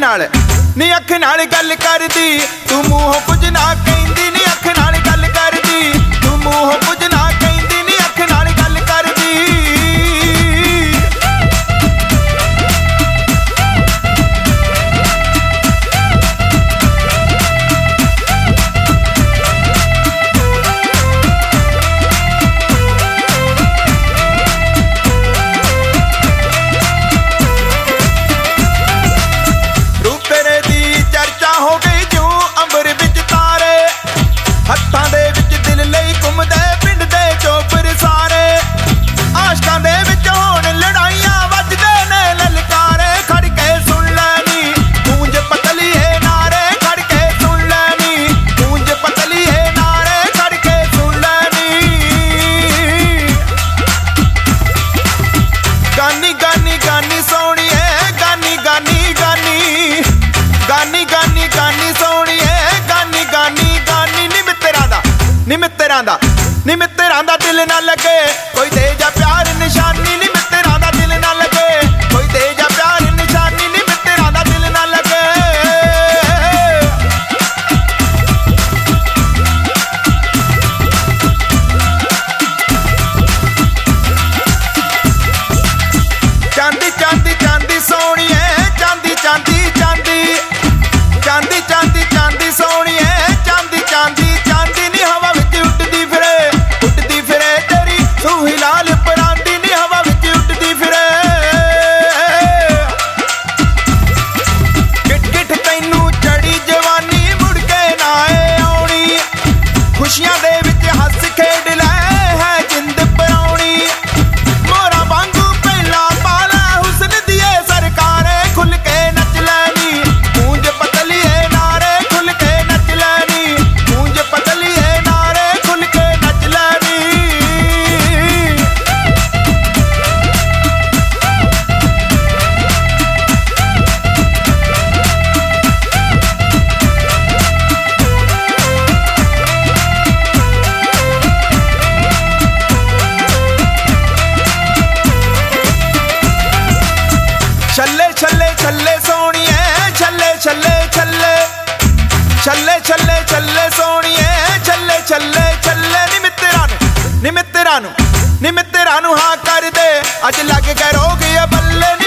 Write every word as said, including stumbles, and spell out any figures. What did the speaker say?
नाल नी अख नाल गल करदी तू मूंहों कुछ ना कहंदी नी अख नाल गल करदी तू मूंहों कुछ ना कहंदी नी अख नाल गल करदी नी मित्तरां दा नी मित्तरां दा दिल ना लगे कोई दे जा प्यार निशानी नी मित्तरां दा दिल ना लगे कोई दे जा प्यार निशानी नी मित्तरां दा दिल ना लगे चांदी चांदी चांदी सोहणीए चांदी चांदी चांदी चांदी चांदी चांदी सोहणीए चांदी चांदी खुशियां दे विच हस खेड लै है जिंद पराउणी मोरा वांगू पहला पाला हुस्न दिए सरकारे खुल के नच लैनी गूंज पतली है नारे खुल के नच लैनी गूंज पतली है नारे खुल के नच लैनी छल्ले छल्ले छल्ले सोहणीए छल्ले छल्ले छल्ले छल्ले छल्ले छल्ले सोहणीए छल्ले छल्ले छल्ले नी मित्तरां नूं नी मित्तरां नूं नी मित्तरां नूं हां कर दे अज लग गए रोग या बल्ले नी